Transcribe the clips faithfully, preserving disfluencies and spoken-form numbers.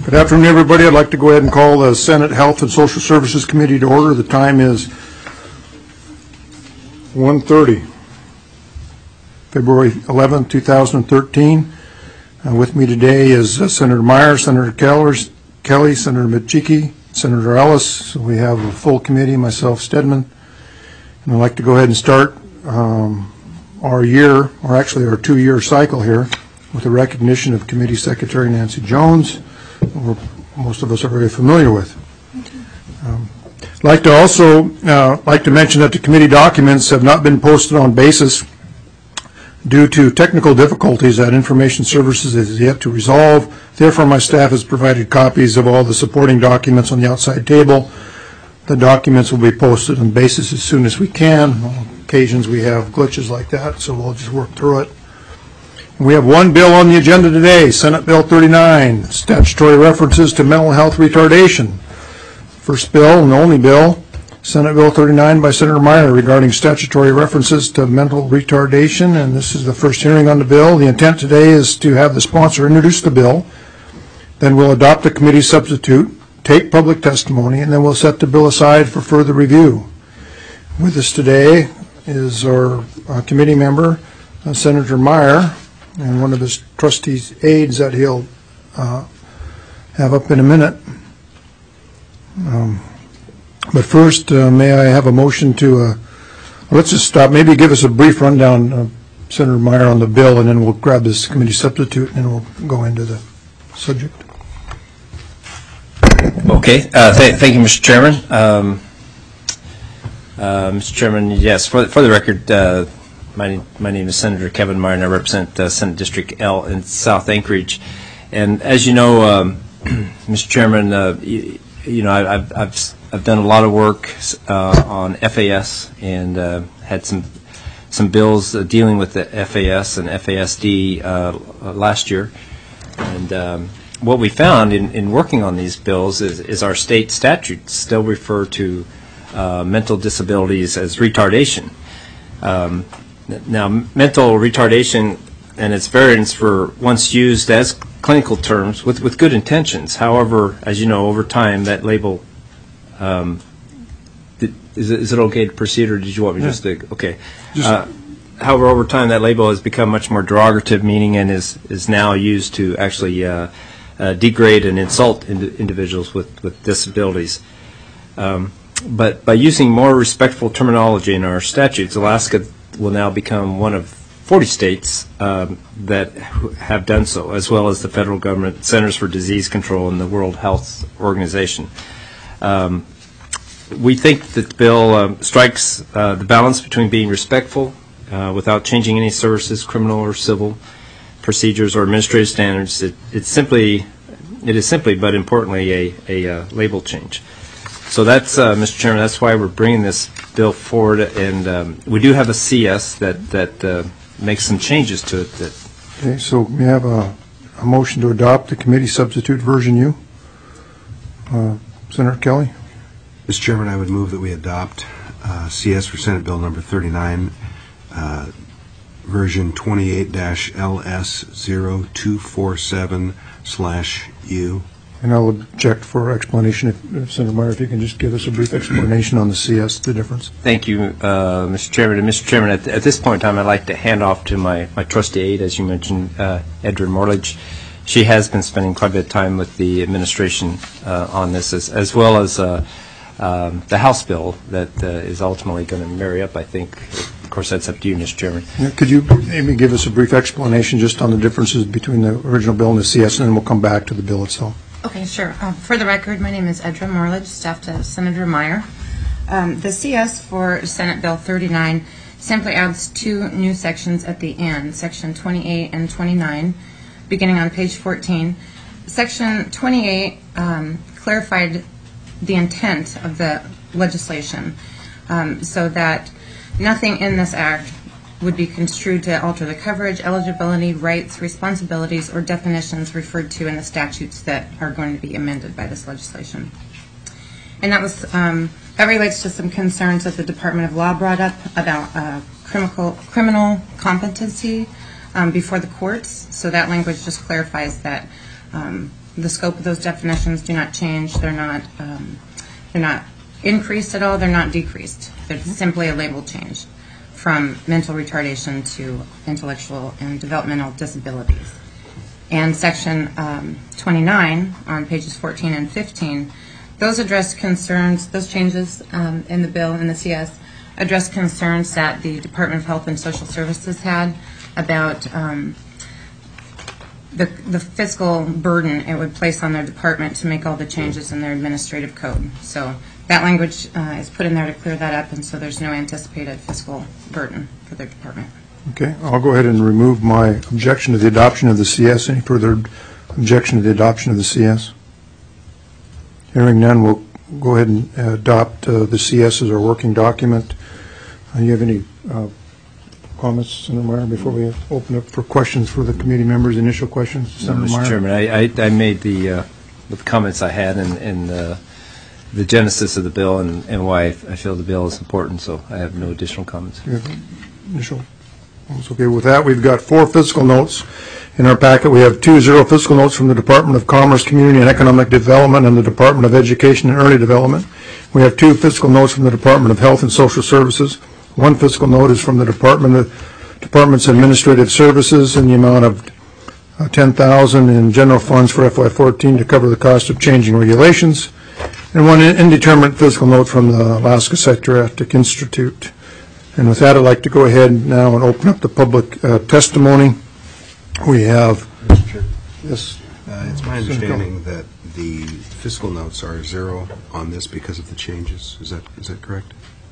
Good afternoon, everybody. I'd like to go ahead and call the Senate Health and Social Services Committee to order. The time is one thirty, February eleventh, two thousand thirteen. Uh, with me today is uh, Senator Meyer, Senator Kellers, Kelly, Senator Michiki, Senator Ellis. So we have a full committee, myself, Stedman. And I'd like to go ahead and start um, our year, or actually our two-year cycle here, with the recognition of Committee Secretary Nancy Jones, who most of us are very familiar with. Um, I'd like to also uh, like to mention that the committee documents have not been posted on basis due to technical difficulties that Information Services is yet to resolve. Therefore, my staff has provided copies of all the supporting documents on the outside table. The documents will be posted on basis as soon as we can. On occasions we have glitches like that, so we'll just work through it. We have one bill on the agenda today, Senate Bill thirty-nine, statutory references to mental health retardation. First bill and the only bill, Senate Bill thirty-nine by Senator Meyer regarding statutory references to mental retardation, and this is the first hearing on the bill. The intent today is to have the sponsor introduce the bill, then we'll adopt the committee substitute, take public testimony, and then we'll set the bill aside for further review. With us today is our uh, committee member, uh, Senator Meyer, and one of his trustees' aides that he'll uh, have up in a minute. Um, but first, uh, may I have a motion to, uh, let's just stop, maybe give us a brief rundown, uh, Senator Meyer, on the bill, and then we'll grab this committee substitute, and then we'll go into the subject. Okay, uh, th thank you, Mister Chairman. Um, uh, Mister Chairman, yes, for, for the record, uh, My, my name is Senator Kevin Meyer, and I represent uh, Senate District L in South Anchorage. And as you know, um, Mister Chairman, uh, you, you know, I, I've, I've I've done a lot of work uh, on F A S and uh, had some some bills uh, dealing with the F A S and F A S D uh, last year. And um, what we found in, in working on these bills is, is our state statutes still refer to uh, mental disabilities as retardation. Um, Now, mental retardation and its variants were once used as clinical terms with, with good intentions. However, as you know, over time, that label, um, did, is, it, is it okay to proceed, or did you want me yeah. just to, okay. Just uh, however, over time, that label has become much more derogative meaning and is, is now used to actually uh, uh, degrade and insult ind individuals with, with disabilities. Um, but by using more respectful terminology in our statutes, Alaska will now become one of forty states um, that have done so, as well as the federal government, Centers for Disease Control, and the World Health Organization. Um, we think that the bill um, strikes uh, the balance between being respectful uh, without changing any services, criminal or civil procedures or administrative standards. It, it's simply, it is simply, but importantly, a, a uh, label change. So that's, uh, Mister Chairman, that's why we're bringing this bill forward, and um, we do have a C S that, that uh, makes some changes to it. That okay, so we have a, a motion to adopt the committee substitute version U. Uh, Senator Kelly? Mister Chairman, I would move that we adopt uh, C S for Senate Bill number thirty-nine, uh, version twenty-eight dash L S zero two four seven slash U. And I'll object for explanation. If, if Senator Meyer, if you can just give us a brief explanation on the C S, the difference. Thank you, uh, Mister Chairman. And Mister Chairman, at, th at this point in time, I'd like to hand off to my, my trustee aide, as you mentioned, uh, Edrin Morledge. She has been spending quite a bit of time with the administration uh, on this, as, as well as uh, um, the House bill that uh, is ultimately going to marry up, I think. Of course, that's up to you, Mister Chairman. Yeah, could you maybe give us a brief explanation just on the differences between the original bill and the C S, and then we'll come back to the bill itself. Okay, sure. Um, for the record, my name is Edra Morledge, staff to Senator Meyer. Um, the C S for Senate Bill thirty-nine simply adds two new sections at the end, Section twenty-eight and twenty-nine, beginning on page fourteen. Section twenty-eight um, clarified the intent of the legislation um, so that nothing in this act would be construed to alter the coverage, eligibility, rights, responsibilities, or definitions referred to in the statutes that are going to be amended by this legislation. And that was um, that relates to some concerns that the Department of Law brought up about uh, criminal criminal competency um, before the courts. So that language just clarifies that um, the scope of those definitions do not change. They're not, um, they're not increased at all. They're not decreased. They're simply a label change from mental retardation to intellectual and developmental disabilities. And section um, twenty-nine on pages fourteen and fifteen, those address concerns, those changes um, in the bill in the C S address concerns that the Department of Health and Social Services had about um, the, the fiscal burden it would place on their department to make all the changes in their administrative code. So that language uh, is put in there to clear that up, and so there's no anticipated fiscal burden for their department. Okay, I'll go ahead and remove my objection to the adoption of the C S. Any further objection to the adoption of the C S? Hearing none, we'll go ahead and adopt uh, the C S as our working document. Uh, you have any uh, comments, Senator Meyer, before we open up for questions for the committee members? Initial questions, Senator Mister Meyer? Chairman, I, I, I made the, uh, the comments I had in, in uh, the genesis of the bill and, and why I feel the bill is important, so I have no additional comments. You have initial comments? Okay, with that, we've got four fiscal notes in our packet. We have two zero fiscal notes from the Department of Commerce, Community and Economic Development and the Department of Education and Early Development. We have two fiscal notes from the Department of Health and Social Services. One fiscal note is from the Department of Department's Administrative Services in the amount of uh, ten thousand dollars in general funds for F Y fourteen to cover the cost of changing regulations, and one indeterminate fiscal note from the Alaska Psychiatric Institute. And with that, I'd like to go ahead now and open up the public uh, testimony. We have, yes. Uh, it's my understanding that the fiscal notes are zero on this because of the changes. Is that is that correct?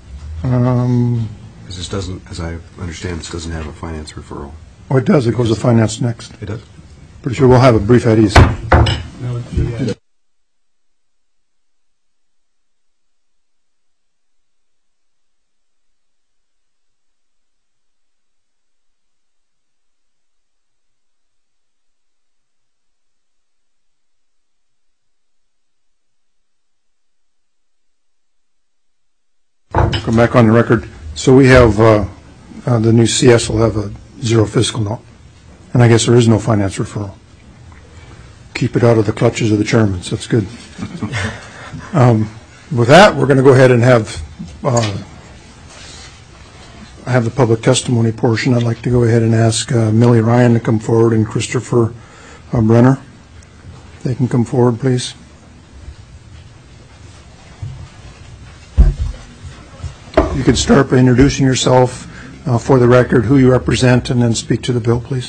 Um, Because this doesn't, as I understand, this doesn't have a finance referral. oh, it does. It goes to finance next. It does? Pretty sure we'll have a brief at ease. No, the, uh, Come back on the record. So we have, uh, uh, the new C S will have a zero fiscal note. And I guess there is no finance referral. Keep it out of the clutches of the chairman, so that's good. Um, with that, we're going to go ahead and have, uh, I have the public testimony portion. I'd like to go ahead and ask uh, Millie Ryan to come forward and Christopher uh, Brenner. If they can come forward, please. You could start by introducing yourself uh, for the record, who you represent, and then speak to the bill, please.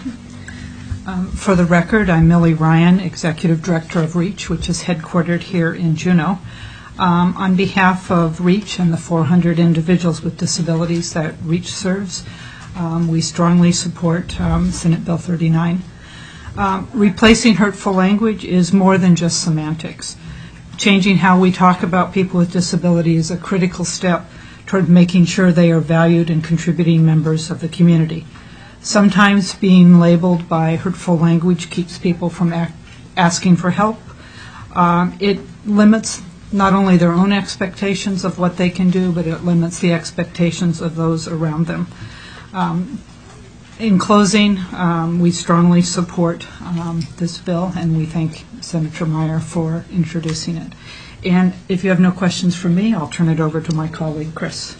Um, for the record, I'm Millie Ryan, Executive Director of REACH, which is headquartered here in Juneau. Um, on behalf of REACH and the four hundred individuals with disabilities that REACH serves, um, we strongly support um, Senate Bill thirty-nine. Um, replacing hurtful language is more than just semantics. Changing how we talk about people with disability is a critical step toward making sure they are valued and contributing members of the community. Sometimes being labeled by hurtful language keeps people from act, asking for help. Um, it limits not only their own expectations of what they can do, but it limits the expectations of those around them. Um, in closing, um, we strongly support um, this bill, and we thank Senator Meyer for introducing it. And if you have no questions for me, I'll turn it over to my colleague, Chris.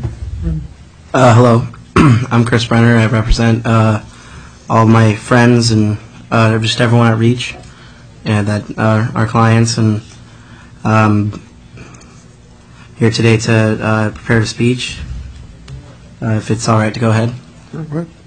Uh, hello, I'm Chris Brenner. I represent uh, all my friends and uh, just everyone at REACH, and that uh, our clients, and um, here today to uh, prepare a speech. Uh, if it's all right to go ahead. Sure, go ahead.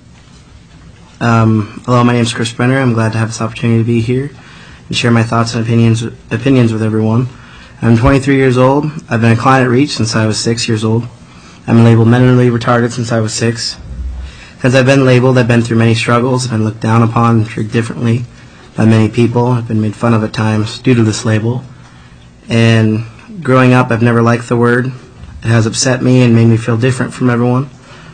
Um, hello, my name is Chris Brenner. I'm glad to have this opportunity to be here and share my thoughts and opinions opinions with everyone. I'm twenty-three years old. I've been a client at REACH since I was six years old. I've been labeled mentally retarded since I was six. Since I've been labeled, I've been through many struggles. I've been looked down upon and treated differently by many people. I've been made fun of at times due to this label. And growing up, I've never liked the word. It has upset me and made me feel different from everyone.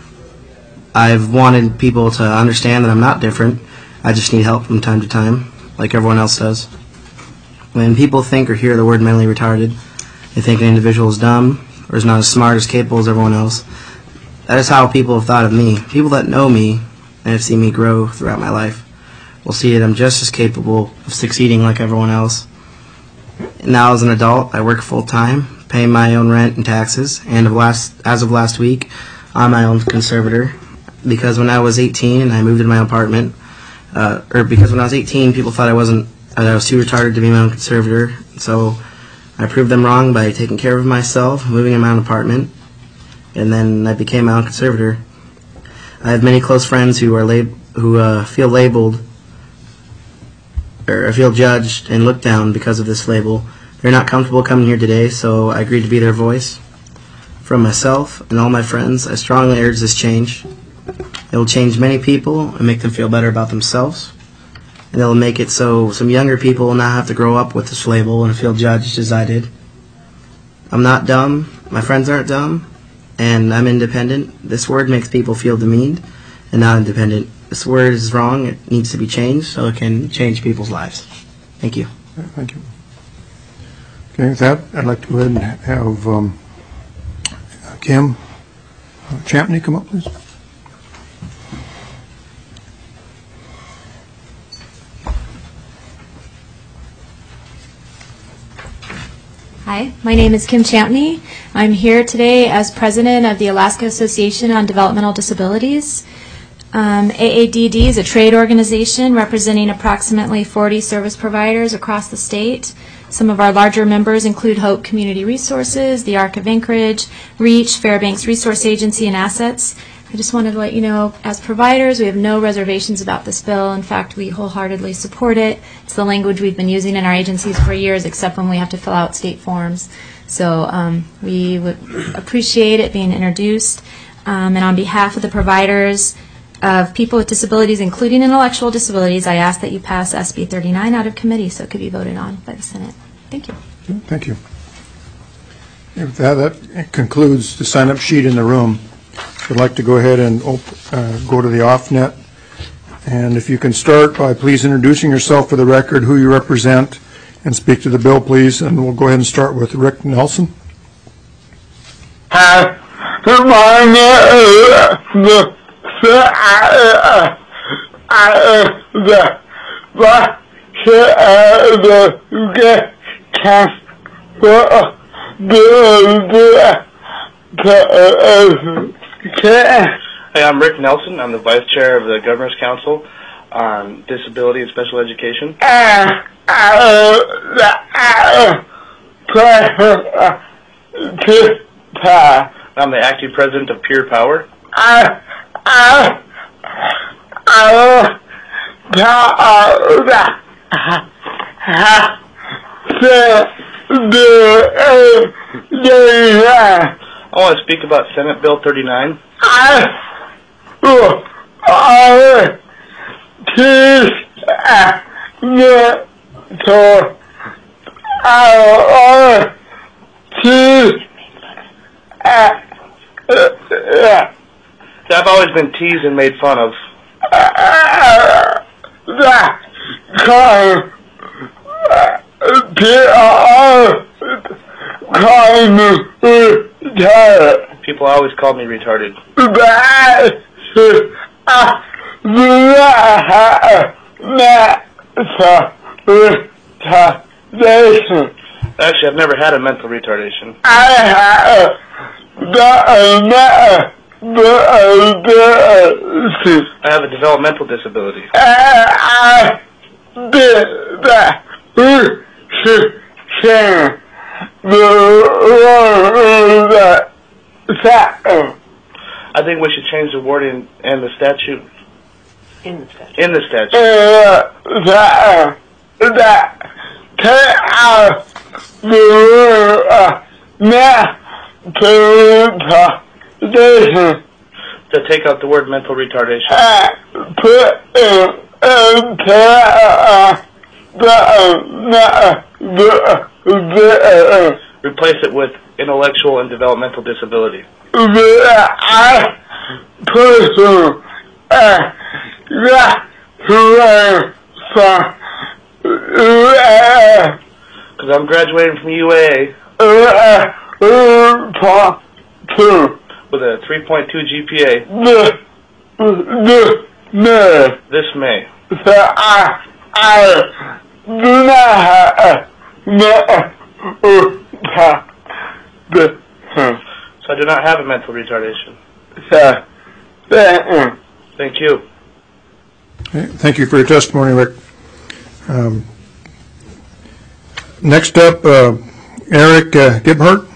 I've wanted people to understand that I'm not different. I just need help from time to time, like everyone else does. When people think or hear the word mentally retarded, they think an individual is dumb or is not as smart or as capable as everyone else. That is how people have thought of me. People that know me and have seen me grow throughout my life will see that I'm just as capable of succeeding like everyone else. Now as an adult, I work full-time, paying my own rent and taxes, and of last, as of last week, I'm my own conservator. Because when I was eighteen and I moved into my own apartment, uh, or because when I was eighteen, people thought I wasn't, that I was too retarded to be my own conservator. So I proved them wrong by taking care of myself, moving in my own apartment, and then I became my own conservator. I have many close friends who are lab- who uh, feel labeled, or feel judged and looked down because of this label. They're not comfortable coming here today, so I agreed to be their voice. From myself and all my friends, I strongly urge this change. It will change many people and make them feel better about themselves. And it will make it so some younger people will not have to grow up with this label and feel judged as I did. I'm not dumb, my friends aren't dumb, and I'm independent. This word makes people feel demeaned and not independent. This word is wrong, it needs to be changed so it can change people's lives. Thank you. Thank you. Okay, with that, I'd like to go ahead and have um, Kim uh, Champney come up, please. Hi, my name is Kim Champney. I'm here today as president of the Alaska Association on Developmental Disabilities. Um, A A D D is a trade organization representing approximately forty service providers across the state. Some of our larger members include Hope Community Resources, the Arc of Anchorage, REACH, Fairbanks Resource Agency, and Assets. I just wanted to let you know, as providers, we have no reservations about this bill. In fact, we wholeheartedly support it. It's the language we've been using in our agencies for years, except when we have to fill out state forms. So um, we would appreciate it being introduced. Um, and on behalf of the providers of people with disabilities, including intellectual disabilities, I ask that you pass S B thirty-nine out of committee so it could be voted on by the Senate. Thank you. Thank you. With that, that concludes the sign-up sheet in the room. I'd like to go ahead and op uh, go to the off-net. And if you can start by please introducing yourself for the record, who you represent, and speak to the bill, please. And we'll go ahead and start with Rick Nelson. Hi, my name is I, I, the, the, the, the, can, the, the, the, Hey, I'm Rick Nelson. I'm the Vice Chair of the Governor's Council on Disability and Special Education. Uh, uh, uh, uh, I'm the Acting President of Peer Power. Uh, uh, uh, I want to speak about Senate Bill thirty-nine. I've always been teased and made fun of. People always called me retarded. Actually, I've never had a mental retardation. I have a developmental disability. I think we should change the wording and the statute. In the statute. In the statute. To take out the word mental retardation. Replace it with intellectual and developmental disability. Because I'm graduating from U A with a three point two G P A this May. so I, I do not have no, the, So I do not have a mental retardation. so, the, Thank you. Okay, thank you for your testimony, Rick. Um, Next up, uh, Eric uh, Gebhardt.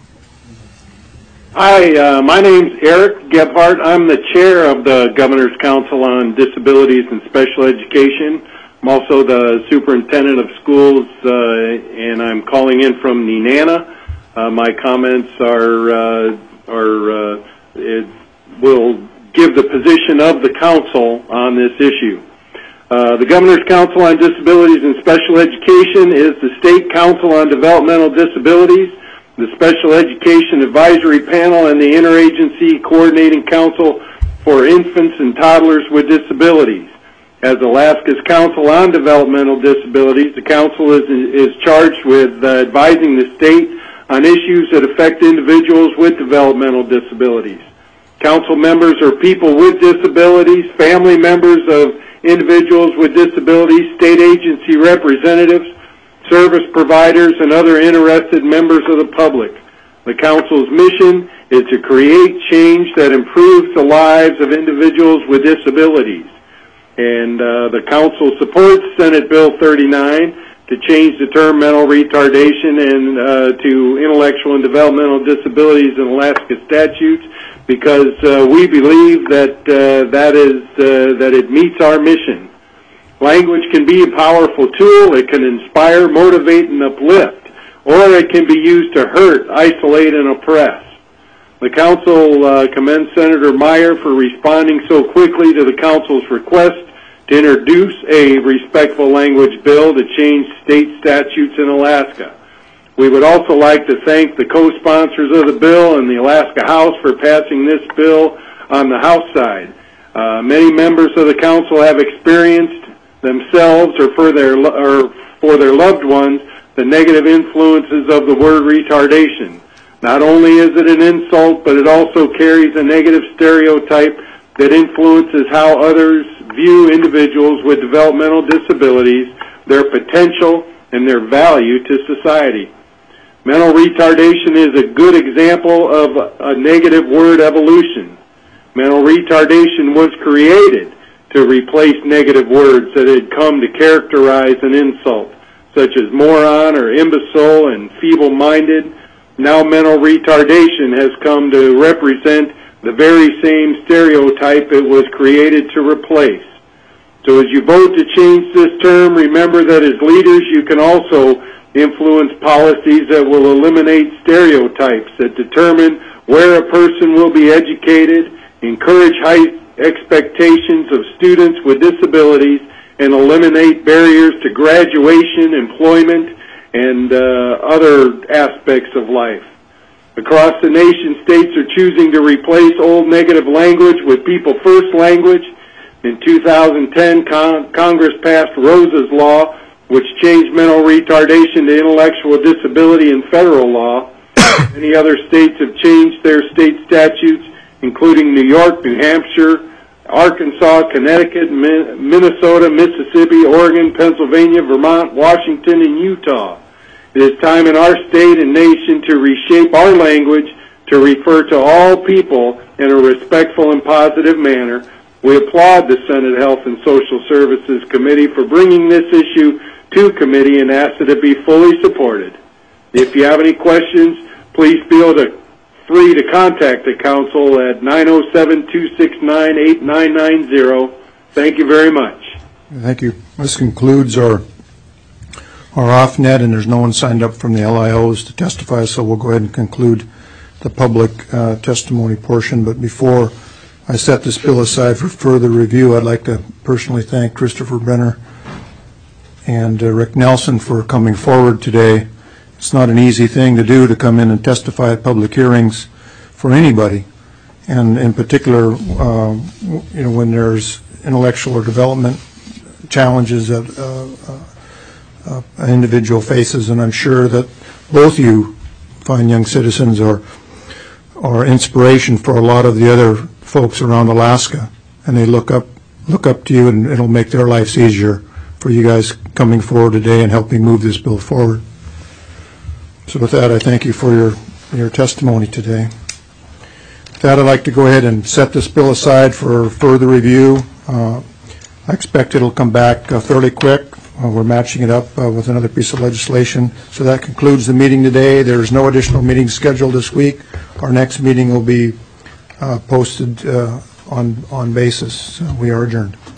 Hi, uh, my name's Eric Gebhardt. I'm the chair of the Governor's Council on Disabilities and Special Education. I'm also the superintendent of schools, uh, and I'm calling in from Nenana. Uh, my comments are, uh, are uh, it will give the position of the council on this issue. Uh, the Governor's Council on Disabilities and Special Education is the State Council on Developmental Disabilities, the Special Education Advisory Panel, and the Interagency Coordinating Council for Infants and Toddlers with Disabilities. As Alaska's Council on Developmental Disabilities, the Council is, is charged with uh, advising the state on issues that affect individuals with developmental disabilities. Council members are people with disabilities, family members of individuals with disabilities, state agency representatives, service providers, and other interested members of the public. The Council's mission is to create change that improves the lives of individuals with disabilities. And uh, the Council supports Senate Bill thirty-nine to change the term mental retardation and uh, to intellectual and developmental disabilities in Alaska statutes, because uh, we believe that uh, that is uh, that it meets our mission. Language can be a powerful tool. It can inspire, motivate, and uplift, or it can be used to hurt, isolate, and oppress. The Council uh, commends Senator Meyer for responding so quickly to the Council's request to introduce a respectful language bill to change state statutes in Alaska. We would also like to thank the co-sponsors of the bill and the Alaska House for passing this bill on the House side. Uh, many members of the Council have experienced themselves or for their or for their loved ones the negative influences of the word retardation. Not only is it an insult, but it also carries a negative stereotype that influences how others view individuals with developmental disabilities, their potential, and their value to society. Mental retardation is a good example of a negative word evolution. Mental retardation was created to replace negative words that had come to characterize an insult, such as moron or imbecile and feeble-minded. Now mental retardation has come to represent the very same stereotype it was created to replace. So as you vote to change this term, remember that as leaders you can also influence policies that will eliminate stereotypes, that determine where a person will be educated, encourage high expectations of students with disabilities, and eliminate barriers to graduation, employment, and uh, other aspects of life. Across the nation, states are choosing to replace old negative language with people first language. In two thousand ten, Con- Congress passed Rosa's Law, which changed mental retardation to intellectual disability in federal law. Many other states have changed their state statutes, including New York, New Hampshire, Arkansas, Connecticut, Min- Minnesota, Mississippi, Oregon, Pennsylvania, Vermont, Washington, and Utah. It is time in our state and nation to reshape our language to refer to all people in a respectful and positive manner. We applaud the Senate Health and Social Services Committee for bringing this issue to committee and ask that it be fully supported. If you have any questions, please feel to, free to contact the Council at nine oh seven, two six nine, eight nine nine zero. Thank you very much. Thank you. This concludes our our off-net, and there's no one signed up from the L I Os to testify, so we'll go ahead and conclude the public uh, testimony portion. But before I set this bill aside for further review, I'd like to personally thank Christopher Brenner and uh, Rick Nelson for coming forward today. It's not an easy thing to do, to come in and testify at public hearings for anybody, and in particular, uh, you know, when there's intellectual or development challenges that uh, uh, uh, an individual faces. And I'm sure that both you fine young citizens are are inspiration for a lot of the other folks around Alaska, and they look up look up to you, and it'll make their lives easier for you guys coming forward today and helping move this bill forward. So with that, I thank you for your, your testimony today. With that, I'd like to go ahead and set this bill aside for further review. Uh, I expect it'll come back uh, fairly quick. Uh, we're matching it up uh, with another piece of legislation. So that concludes the meeting today. There's no additional meetings scheduled this week. Our next meeting will be uh, posted uh, on, on basis. So we are adjourned.